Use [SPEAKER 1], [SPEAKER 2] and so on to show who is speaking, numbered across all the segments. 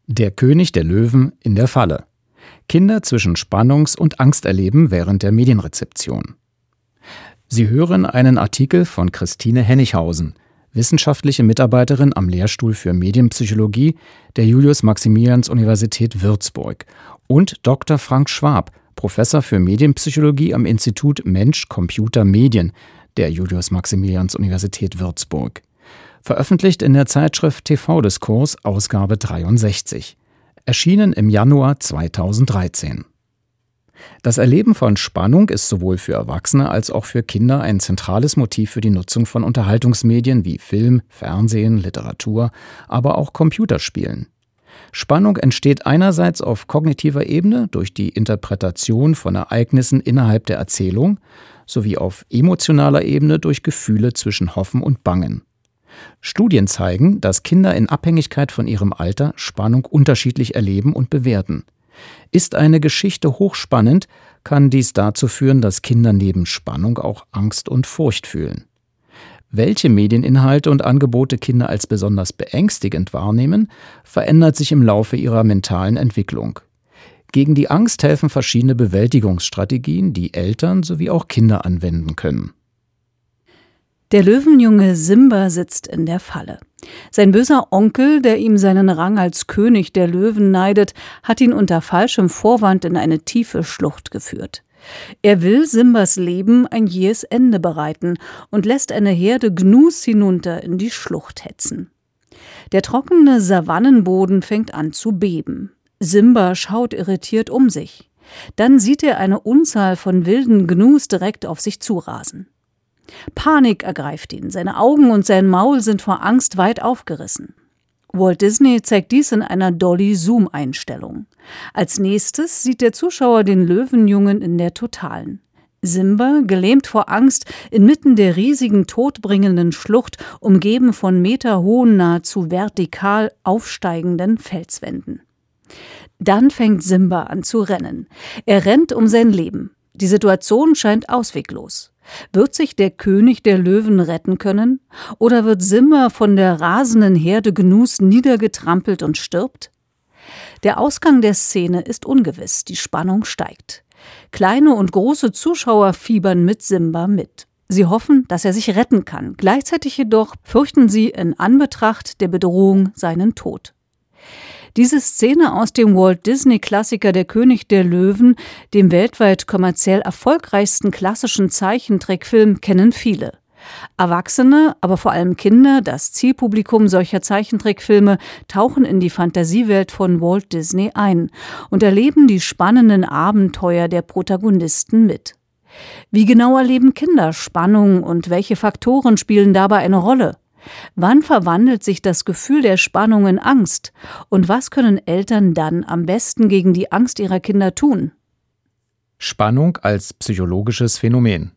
[SPEAKER 1] Der König der Löwen in der Falle. Kinder zwischen Spannungs- und Angsterleben während der Medienrezeption. Sie hören einen Artikel von Christine Hennighausen, wissenschaftliche Mitarbeiterin am Lehrstuhl für Medienpsychologie der Julius-Maximilians-Universität Würzburg, und Dr. Frank Schwab, Professor für Medienpsychologie am Institut Mensch-Computer-Medien der Julius-Maximilians-Universität Würzburg. Veröffentlicht in der Zeitschrift TV-Diskurs, Ausgabe 63. Erschienen im Januar 2013. Das Erleben von Spannung ist sowohl für Erwachsene als auch für Kinder ein zentrales Motiv für die Nutzung von Unterhaltungsmedien wie Film, Fernsehen, Literatur, aber auch Computerspielen. Spannung entsteht einerseits auf kognitiver Ebene durch die Interpretation von Ereignissen innerhalb der Erzählung sowie auf emotionaler Ebene durch Gefühle zwischen Hoffen und Bangen. Studien zeigen, dass Kinder in Abhängigkeit von ihrem Alter Spannung unterschiedlich erleben und bewerten. Ist eine Geschichte hochspannend, kann dies dazu führen, dass Kinder neben Spannung auch Angst und Furcht fühlen. Welche Medieninhalte und Angebote Kinder als besonders beängstigend wahrnehmen, verändert sich im Laufe ihrer mentalen Entwicklung. Gegen die Angst helfen verschiedene Bewältigungsstrategien, die Eltern sowie auch Kinder anwenden können.
[SPEAKER 2] Der Löwenjunge Simba sitzt in der Falle. Sein böser Onkel, der ihm seinen Rang als König der Löwen neidet, hat ihn unter falschem Vorwand in eine tiefe Schlucht geführt. Er will Simbas Leben ein jähes Ende bereiten und lässt eine Herde Gnus hinunter in die Schlucht hetzen. Der trockene Savannenboden fängt an zu beben. Simba schaut irritiert um sich. Dann sieht er eine Unzahl von wilden Gnus direkt auf sich zurasen. Panik ergreift ihn, seine Augen und sein Maul sind vor Angst weit aufgerissen. Walt Disney zeigt dies in einer Dolly-Zoom-Einstellung. Als nächstes sieht der Zuschauer den Löwenjungen in der Totalen. Simba, gelähmt vor Angst, inmitten der riesigen, todbringenden Schlucht, umgeben von meterhohen, nahezu vertikal aufsteigenden Felswänden. Dann fängt Simba an zu rennen. Er rennt um sein Leben. Die Situation scheint ausweglos. Wird sich der König der Löwen retten können? Oder wird Simba von der rasenden Herde Gnus niedergetrampelt und stirbt? Der Ausgang der Szene ist ungewiss, die Spannung steigt. Kleine und große Zuschauer fiebern mit Simba mit. Sie hoffen, dass er sich retten kann. Gleichzeitig jedoch fürchten sie in Anbetracht der Bedrohung seinen Tod. Diese Szene aus dem Walt-Disney-Klassiker Der König der Löwen, dem weltweit kommerziell erfolgreichsten klassischen Zeichentrickfilm, kennen viele. Erwachsene, aber vor allem Kinder, das Zielpublikum solcher Zeichentrickfilme, tauchen in die Fantasiewelt von Walt Disney ein und erleben die spannenden Abenteuer der Protagonisten mit. Wie genau erleben Kinder Spannung und welche Faktoren spielen dabei eine Rolle? Wann verwandelt sich das Gefühl der Spannung in Angst? Und was können Eltern dann am besten gegen die Angst ihrer Kinder tun?
[SPEAKER 1] Spannung als psychologisches Phänomen.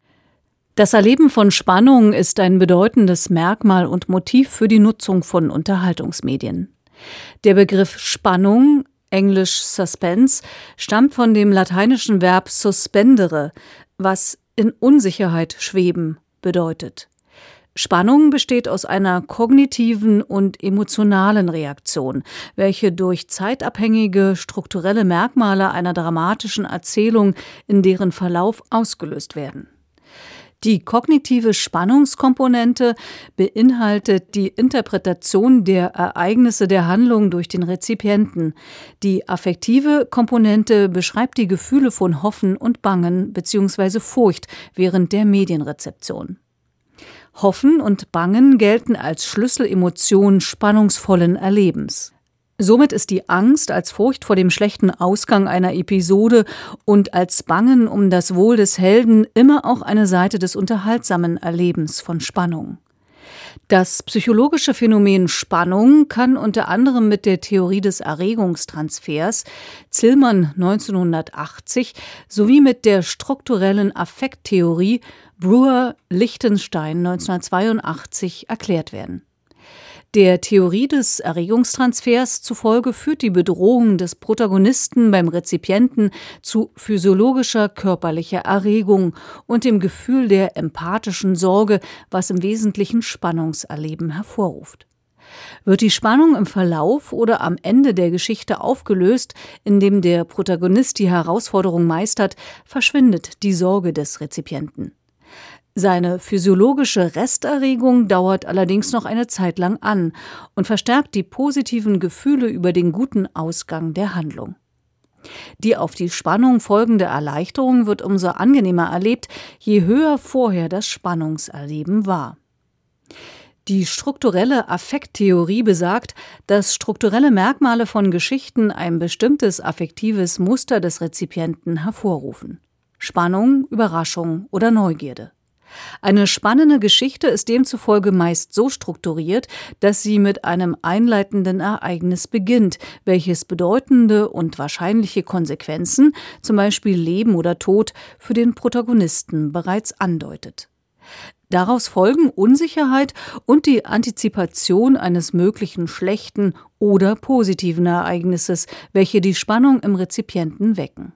[SPEAKER 2] Das Erleben von Spannung ist ein bedeutendes Merkmal und Motiv für die Nutzung von Unterhaltungsmedien. Der Begriff Spannung, englisch Suspense, stammt von dem lateinischen Verb suspendere, was in Unsicherheit schweben bedeutet. Spannung besteht aus einer kognitiven und emotionalen Reaktion, welche durch zeitabhängige strukturelle Merkmale einer dramatischen Erzählung in deren Verlauf ausgelöst werden. Die kognitive Spannungskomponente beinhaltet die Interpretation der Ereignisse der Handlung durch den Rezipienten. Die affektive Komponente beschreibt die Gefühle von Hoffen und Bangen bzw. Furcht während der Medienrezeption. Hoffen und Bangen gelten als Schlüsselemotion spannungsvollen Erlebens. Somit ist die Angst als Furcht vor dem schlechten Ausgang einer Episode und als Bangen um das Wohl des Helden immer auch eine Seite des unterhaltsamen Erlebens von Spannung. Das psychologische Phänomen Spannung kann unter anderem mit der Theorie des Erregungstransfers Zillmann 1980 sowie mit der strukturellen Affekttheorie Brewer-Lichtenstein 1982 erklärt werden. Der Theorie des Erregungstransfers zufolge führt die Bedrohung des Protagonisten beim Rezipienten zu physiologischer körperlicher Erregung und dem Gefühl der empathischen Sorge, was im Wesentlichen Spannungserleben hervorruft. Wird die Spannung im Verlauf oder am Ende der Geschichte aufgelöst, indem der Protagonist die Herausforderung meistert, verschwindet die Sorge des Rezipienten. Seine physiologische Resterregung dauert allerdings noch eine Zeit lang an und verstärkt die positiven Gefühle über den guten Ausgang der Handlung. Die auf die Spannung folgende Erleichterung wird umso angenehmer erlebt, je höher vorher das Spannungserleben war. Die strukturelle Affekttheorie besagt, dass strukturelle Merkmale von Geschichten ein bestimmtes affektives Muster des Rezipienten hervorrufen: Spannung, Überraschung oder Neugierde. Eine spannende Geschichte ist demzufolge meist so strukturiert, dass sie mit einem einleitenden Ereignis beginnt, welches bedeutende und wahrscheinliche Konsequenzen, zum Beispiel Leben oder Tod, für den Protagonisten bereits andeutet. Daraus folgen Unsicherheit und die Antizipation eines möglichen schlechten oder positiven Ereignisses, welche die Spannung im Rezipienten wecken.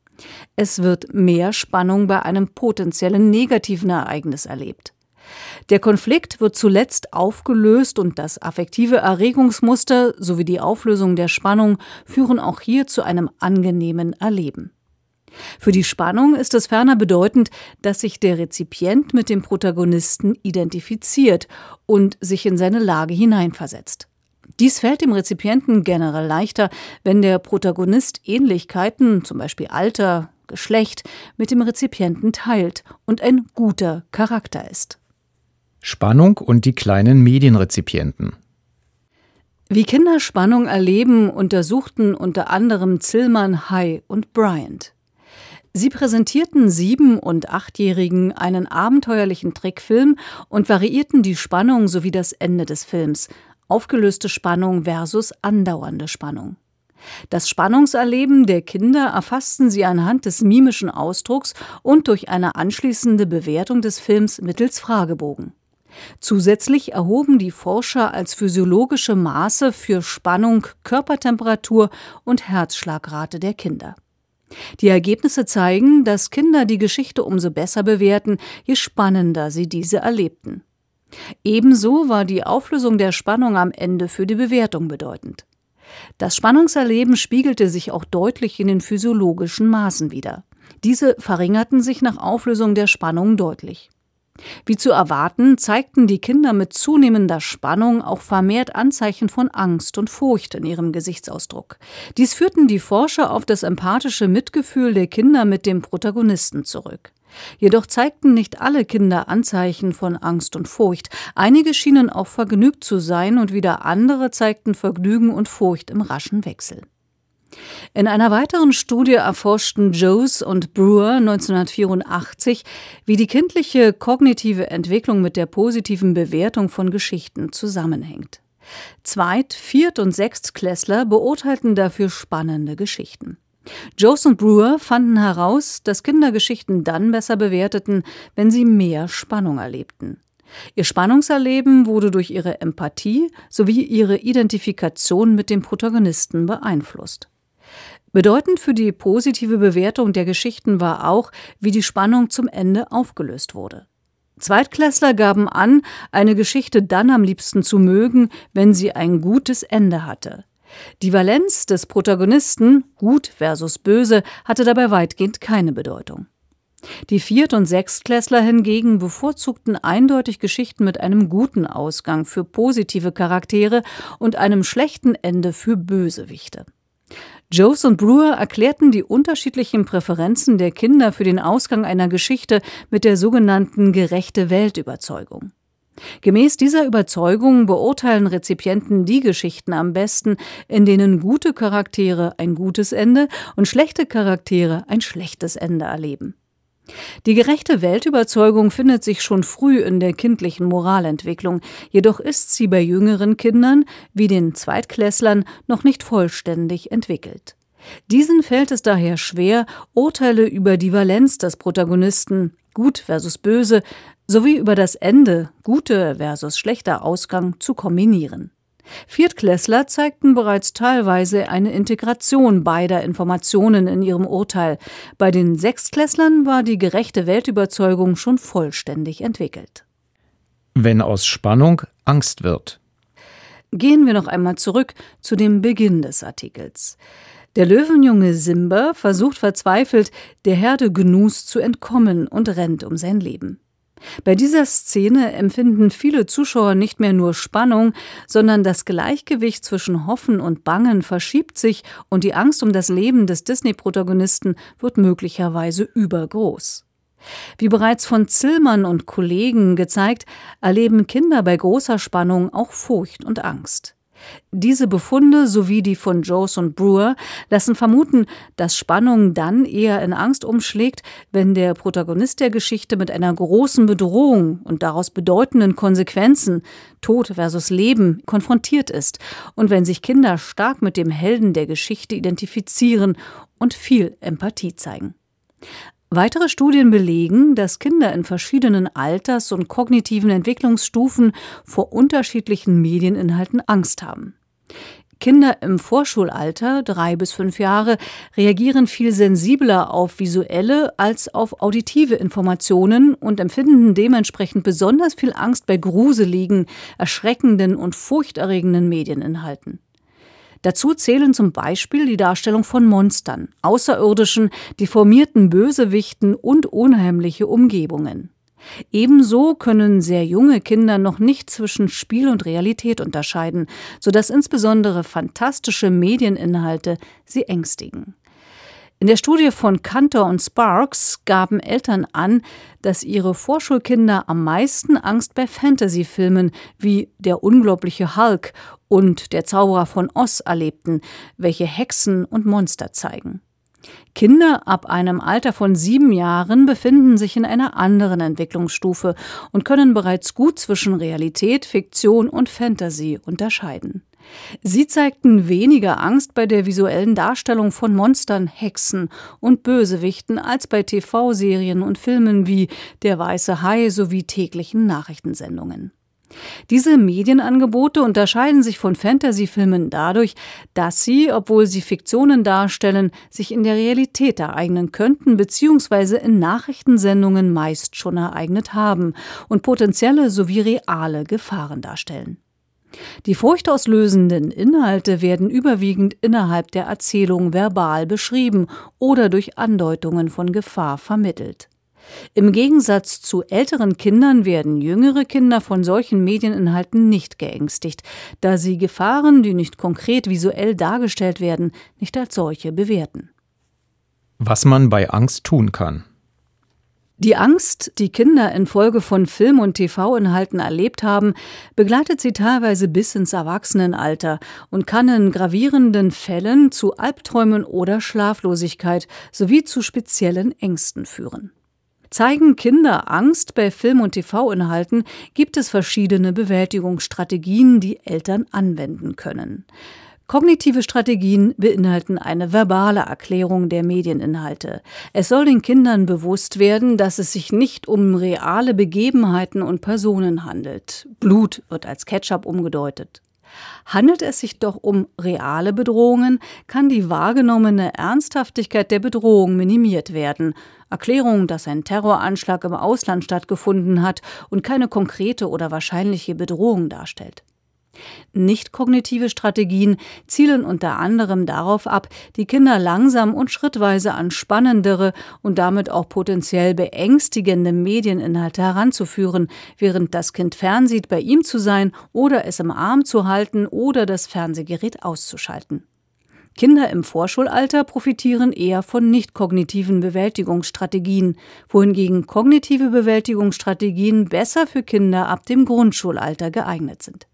[SPEAKER 2] Es wird mehr Spannung bei einem potenziellen negativen Ereignis erlebt. Der Konflikt wird zuletzt aufgelöst und das affektive Erregungsmuster sowie die Auflösung der Spannung führen auch hier zu einem angenehmen Erleben. Für die Spannung ist es ferner bedeutend, dass sich der Rezipient mit dem Protagonisten identifiziert und sich in seine Lage hineinversetzt. Dies fällt dem Rezipienten generell leichter, wenn der Protagonist Ähnlichkeiten, zum Beispiel Alter, Geschlecht, mit dem Rezipienten teilt und ein guter Charakter ist.
[SPEAKER 1] Spannung und die kleinen Medienrezipienten.
[SPEAKER 2] Wie Kinder Spannung erleben, untersuchten unter anderem Zillmann, Hay und Bryant. Sie präsentierten 7- und 8-Jährigen einen abenteuerlichen Trickfilm und variierten die Spannung sowie das Ende des Films. Aufgelöste Spannung versus andauernde Spannung. Das Spannungserleben der Kinder erfassten sie anhand des mimischen Ausdrucks und durch eine anschließende Bewertung des Films mittels Fragebogen. Zusätzlich erhoben die Forscher als physiologische Maße für Spannung Körpertemperatur und Herzschlagrate der Kinder. Die Ergebnisse zeigen, dass Kinder die Geschichte umso besser bewerten, je spannender sie diese erlebten. Ebenso war die Auflösung der Spannung am Ende für die Bewertung bedeutend. Das Spannungserleben spiegelte sich auch deutlich in den physiologischen Maßen wider. Diese verringerten sich nach Auflösung der Spannung deutlich. Wie zu erwarten, zeigten die Kinder mit zunehmender Spannung auch vermehrt Anzeichen von Angst und Furcht in ihrem Gesichtsausdruck. Dies führten die Forscher auf das empathische Mitgefühl der Kinder mit dem Protagonisten zurück. Jedoch zeigten nicht alle Kinder Anzeichen von Angst und Furcht. Einige schienen auch vergnügt zu sein und wieder andere zeigten Vergnügen und Furcht im raschen Wechsel. In einer weiteren Studie erforschten Jones und Brewer 1984, wie die kindliche kognitive Entwicklung mit der positiven Bewertung von Geschichten zusammenhängt. Zweit-, Viert- und Sechstklässler beurteilten dafür spannende Geschichten. Jones und Brewer fanden heraus, dass Kinder Geschichten dann besser bewerteten, wenn sie mehr Spannung erlebten. Ihr Spannungserleben wurde durch ihre Empathie sowie ihre Identifikation mit dem Protagonisten beeinflusst. Bedeutend für die positive Bewertung der Geschichten war auch, wie die Spannung zum Ende aufgelöst wurde. Zweitklässler gaben an, eine Geschichte dann am liebsten zu mögen, wenn sie ein gutes Ende hatte. Die Valenz des Protagonisten, gut versus böse, hatte dabei weitgehend keine Bedeutung. Die Viert- und Sechstklässler hingegen bevorzugten eindeutig Geschichten mit einem guten Ausgang für positive Charaktere und einem schlechten Ende für Bösewichte. Jones und Brewer erklärten die unterschiedlichen Präferenzen der Kinder für den Ausgang einer Geschichte mit der sogenannten Gerechte-Welt-Überzeugung. Gemäß dieser Überzeugung beurteilen Rezipienten die Geschichten am besten, in denen gute Charaktere ein gutes Ende und schlechte Charaktere ein schlechtes Ende erleben. Die gerechte Weltüberzeugung findet sich schon früh in der kindlichen Moralentwicklung, jedoch ist sie bei jüngeren Kindern, wie den Zweitklässlern, noch nicht vollständig entwickelt. Diesen fällt es daher schwer, Urteile über die Valenz des Protagonisten, gut versus böse, sowie über das Ende, gute versus schlechter Ausgang, zu kombinieren. Viertklässler zeigten bereits teilweise eine Integration beider Informationen in ihrem Urteil. Bei den Sechstklässlern war die gerechte Weltüberzeugung schon vollständig entwickelt.
[SPEAKER 1] Wenn aus Spannung Angst wird.
[SPEAKER 2] Gehen wir noch einmal zurück zu dem Beginn des Artikels. Der Löwenjunge Simba versucht verzweifelt, der Herde Gnus zu entkommen und rennt um sein Leben. Bei dieser Szene empfinden viele Zuschauer nicht mehr nur Spannung, sondern das Gleichgewicht zwischen Hoffen und Bangen verschiebt sich und die Angst um das Leben des Disney-Protagonisten wird möglicherweise übergroß. Wie bereits von Zillmann und Kollegen gezeigt, erleben Kinder bei großer Spannung auch Furcht und Angst. Diese Befunde sowie die von Joes und Brewer lassen vermuten, dass Spannung dann eher in Angst umschlägt, wenn der Protagonist der Geschichte mit einer großen Bedrohung und daraus bedeutenden Konsequenzen, Tod versus Leben, konfrontiert ist und wenn sich Kinder stark mit dem Helden der Geschichte identifizieren und viel Empathie zeigen. Weitere Studien belegen, dass Kinder in verschiedenen Alters- und kognitiven Entwicklungsstufen vor unterschiedlichen Medieninhalten Angst haben. Kinder im Vorschulalter, 3 bis 5 Jahre, reagieren viel sensibler auf visuelle als auf auditive Informationen und empfinden dementsprechend besonders viel Angst bei gruseligen, erschreckenden und furchterregenden Medieninhalten. Dazu zählen zum Beispiel die Darstellung von Monstern, außerirdischen, deformierten Bösewichten und unheimliche Umgebungen. Ebenso können sehr junge Kinder noch nicht zwischen Spiel und Realität unterscheiden, sodass insbesondere fantastische Medieninhalte sie ängstigen. In der Studie von Cantor und Sparks gaben Eltern an, dass ihre Vorschulkinder am meisten Angst bei Fantasyfilmen wie Der unglaubliche Hulk und Der Zauberer von Oz erlebten, welche Hexen und Monster zeigen. Kinder ab einem Alter von 7 Jahren befinden sich in einer anderen Entwicklungsstufe und können bereits gut zwischen Realität, Fiktion und Fantasy unterscheiden. Sie zeigten weniger Angst bei der visuellen Darstellung von Monstern, Hexen und Bösewichten als bei TV-Serien und Filmen wie Der weiße Hai sowie täglichen Nachrichtensendungen. Diese Medienangebote unterscheiden sich von Fantasyfilmen dadurch, dass sie, obwohl sie Fiktionen darstellen, sich in der Realität ereignen könnten bzw. in Nachrichtensendungen meist schon ereignet haben und potenzielle sowie reale Gefahren darstellen. Die furchtauslösenden Inhalte werden überwiegend innerhalb der Erzählung verbal beschrieben oder durch Andeutungen von Gefahr vermittelt. Im Gegensatz zu älteren Kindern werden jüngere Kinder von solchen Medieninhalten nicht geängstigt, da sie Gefahren, die nicht konkret visuell dargestellt werden, nicht als solche bewerten.
[SPEAKER 1] Was man bei Angst tun kann.
[SPEAKER 2] Die Angst, die Kinder infolge von Film- und TV-Inhalten erlebt haben, begleitet sie teilweise bis ins Erwachsenenalter und kann in gravierenden Fällen zu Albträumen oder Schlaflosigkeit sowie zu speziellen Ängsten führen. Zeigen Kinder Angst bei Film- und TV-Inhalten, gibt es verschiedene Bewältigungsstrategien, die Eltern anwenden können. Kognitive Strategien beinhalten eine verbale Erklärung der Medieninhalte. Es soll den Kindern bewusst werden, dass es sich nicht um reale Begebenheiten und Personen handelt. Blut wird als Ketchup umgedeutet. Handelt es sich doch um reale Bedrohungen, kann die wahrgenommene Ernsthaftigkeit der Bedrohung minimiert werden. Erklärung, dass ein Terroranschlag im Ausland stattgefunden hat und keine konkrete oder wahrscheinliche Bedrohung darstellt. Nicht-kognitive Strategien zielen unter anderem darauf ab, die Kinder langsam und schrittweise an spannendere und damit auch potenziell beängstigende Medieninhalte heranzuführen, während das Kind fernsieht, bei ihm zu sein oder es im Arm zu halten oder das Fernsehgerät auszuschalten. Kinder im Vorschulalter profitieren eher von nicht-kognitiven Bewältigungsstrategien, wohingegen kognitive Bewältigungsstrategien besser für Kinder ab dem Grundschulalter geeignet sind.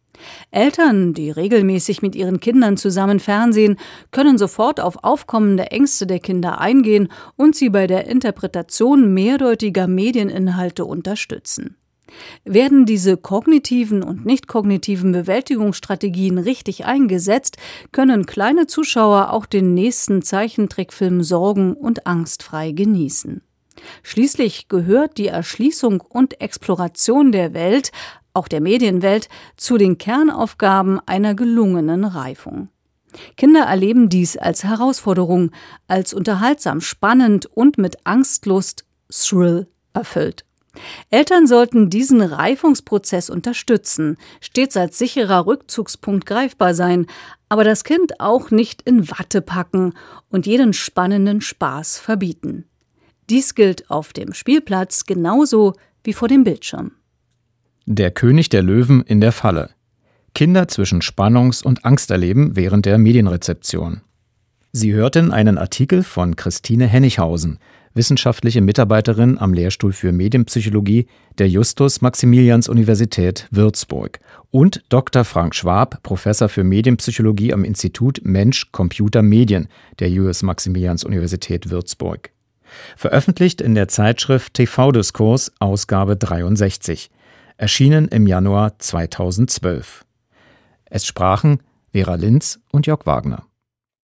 [SPEAKER 2] Eltern, die regelmäßig mit ihren Kindern zusammen fernsehen, können sofort auf aufkommende Ängste der Kinder eingehen und sie bei der Interpretation mehrdeutiger Medieninhalte unterstützen. Werden diese kognitiven und nicht-kognitiven Bewältigungsstrategien richtig eingesetzt, können kleine Zuschauer auch den nächsten Zeichentrickfilm sorgen- und angstfrei genießen. Schließlich gehört die Erschließung und Exploration der Welt, auch der Medienwelt, zu den Kernaufgaben einer gelungenen Reifung. Kinder erleben dies als Herausforderung, als unterhaltsam, spannend und mit Angstlust, Thrill erfüllt. Eltern sollten diesen Reifungsprozess unterstützen, stets als sicherer Rückzugspunkt greifbar sein, aber das Kind auch nicht in Watte packen und jeden spannenden Spaß verbieten. Dies gilt auf dem Spielplatz genauso wie vor dem Bildschirm.
[SPEAKER 1] Der König der Löwen in der Falle. Kinder zwischen Spannungs- und Angsterleben während der Medienrezeption. Sie hörten einen Artikel von Christine Hennighausen, wissenschaftliche Mitarbeiterin am Lehrstuhl für Medienpsychologie der Justus-Maximilians-Universität Würzburg, und Dr. Frank Schwab, Professor für Medienpsychologie am Institut Mensch-Computer-Medien der Julius-Maximilians-Universität Würzburg. Veröffentlicht in der Zeitschrift TV-Diskurs, Ausgabe 63, erschienen im Januar 2012. Es sprachen Vera Linz und Jörg Wagner.